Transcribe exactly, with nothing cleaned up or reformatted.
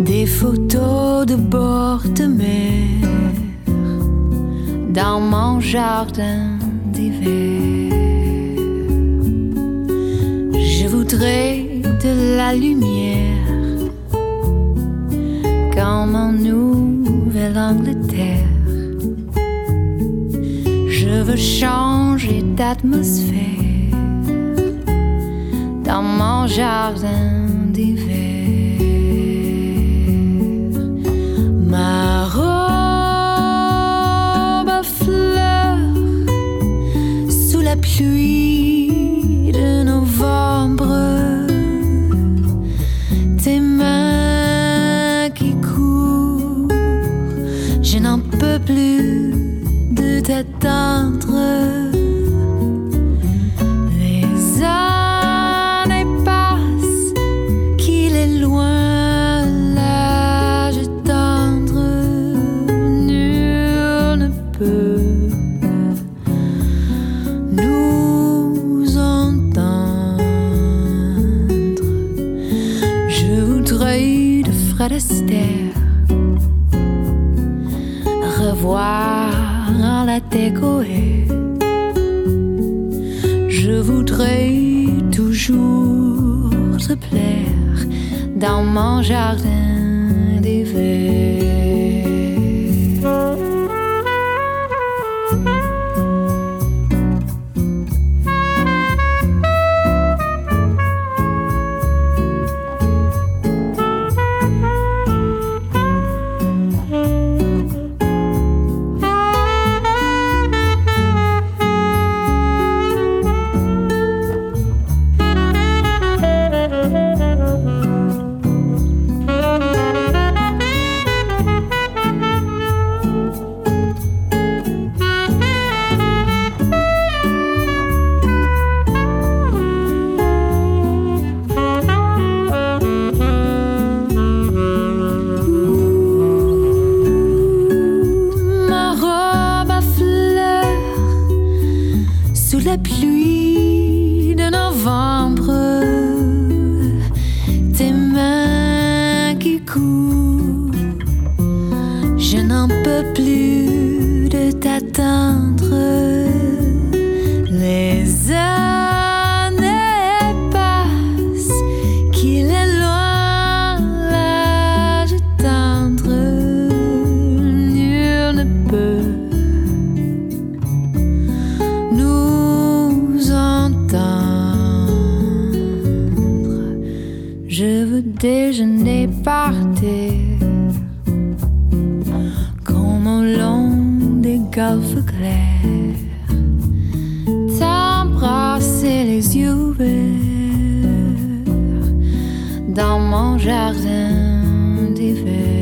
Des photos de bord de mer dans mon jardin d'hiver. Je voudrais de la lumière comme en Nouvelle-Angleterre. Je veux changer d'atmosphère dans mon jardin d'hiver. Ma robe à fleurs sous la pluie de novembre, tes mains qui courent, je n'en peux plus de t'attendre. Les années passent, qu'il est loin. Astaire, revoir la décorer. Je voudrais toujours te plaire dans mon jardin d'hiver. La pluie de novembre, tes mains qui courent, je n'en peux plus de t'attendre. Les années passent, qu'il est loin l'âge tendre, nul ne peut je veux déjeuner par terre, comme au long des golfes clairs, t'embrasser les yeux ouverts dans mon jardin d'hiver.